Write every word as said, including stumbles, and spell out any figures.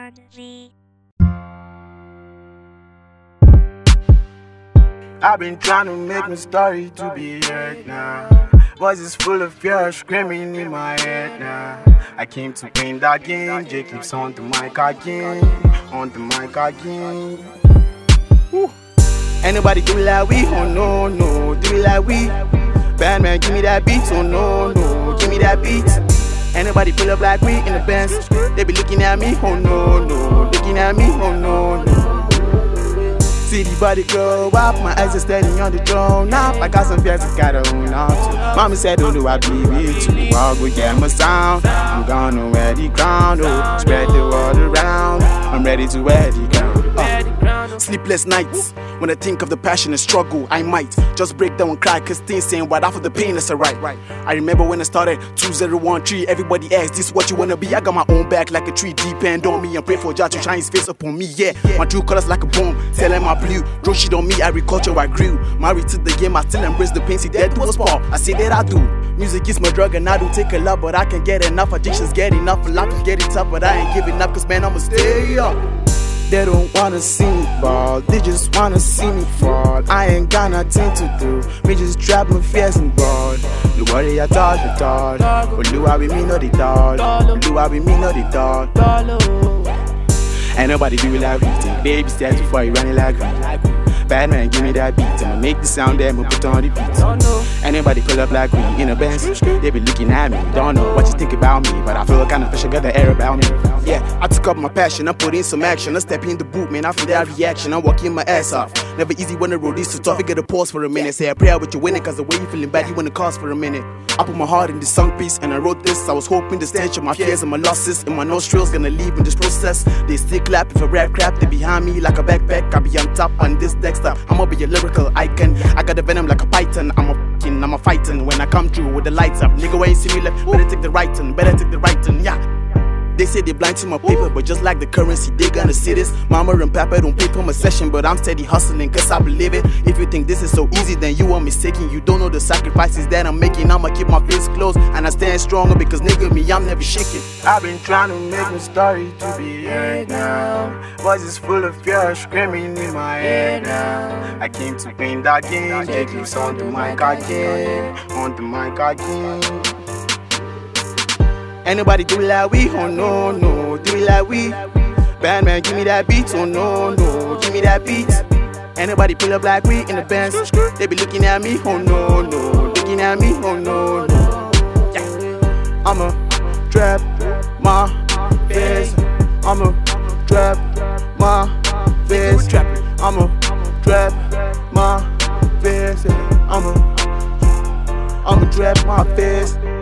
on me. I've been trying to make my story to be heard now. Voices full of fear screaming in my head now. I came to win that game. J Clips on the mic again. On the mic again. Woo. Anybody do it like we? Oh no, no, do it like we. Bad man, give me that beat. Oh no, no, give me that beat. Anybody pull up like we in the Benz? They be looking at me. Oh no, no, looking at me. Oh no, no. See the body grow up, my eyes are steady on the throne now. I got some fears I gotta own up to. Mommy said, don't do I believe it too. I'll go get my sound. I'm gonna wear the crown, oh. Spread the word around. I'm ready to wear the crown. Uh. Sleepless nights, when I think of the passion and struggle, I might just break down and cry, cause things ain't right after the pain, that's alright. I remember when I started two zero one three, everybody asked, this what you wanna be? I got my own back like a tree, depend on me and pray for Jah to shine his face upon me, yeah. My true colors like a bomb, telling my blue, throw shit on me, agriculture I grew. Married to the game, I still embrace the pain, see that was Paul, I say that I do. Music is my drug and I do take a lot, but I can't get enough. Addictions get enough, life is getting tough, but I ain't giving up, cause man, I'ma stay up. They don't wanna see me ball, they just wanna see me fall. I ain't got nothing to do, me just trap my fears and ball. The worry I thought, I thought, but do I be me, no they thought. Do I be me, no they thought. Ain't nobody do it like we think, baby steps before you run it like we. Bad man, give me that beat, I'ma make the sound there, I'ma put on the beat. Anybody pull up like we in a Benz, they be looking at me. Don't know what you think about me, but I feel kinda special, got the air about me. Yeah, I took up my passion, I put in some action. I step in the boot, man, I feel that reaction. I'm walking my ass off. Never easy when the road is too tough. You gotta pause for a minute. Say a prayer with you winning, cause the way you feeling bad, you wanna cause for a minute. I put my heart in this song piece, and I wrote this. I was hoping the stench of my fears and my losses in my nostrils gonna leave in this process. They still clap if I rap crap, they behind me like a backpack. I be on top on this Dexter. I'ma be a lyrical icon. I got the venom like a python. I'm a f***ing, I'm a fighting. When I come through with the lights up, nigga, when you see me left, better take the right turn, better take the right turn, yeah. They say they blind to my paper, but just like the currency, they gonna see this. Mama and Papa don't pay for my session, but I'm steady hustling, cause I believe it. If you think this is so easy, then you are mistaken. You don't know the sacrifices that I'm making. I'ma keep my face closed, and I stand stronger, because nigga me, I'm never shaking. I've been trying to make my story to be heard now. Voices full of fear screaming in my head now. I came to win that game, J Clips on the mic again. On the mic again. Anybody do it like we? Oh no, no, do it like we. Bad man, give me that beat. Oh no, no, give me that beat. Anybody pull up like we in the Benz? They be looking at me. Oh no, no, looking at me. Oh no, no. Yeah. I'ma trap my face. I'ma trap my face. I'ma trap my face. I'ma I'ma trap my face.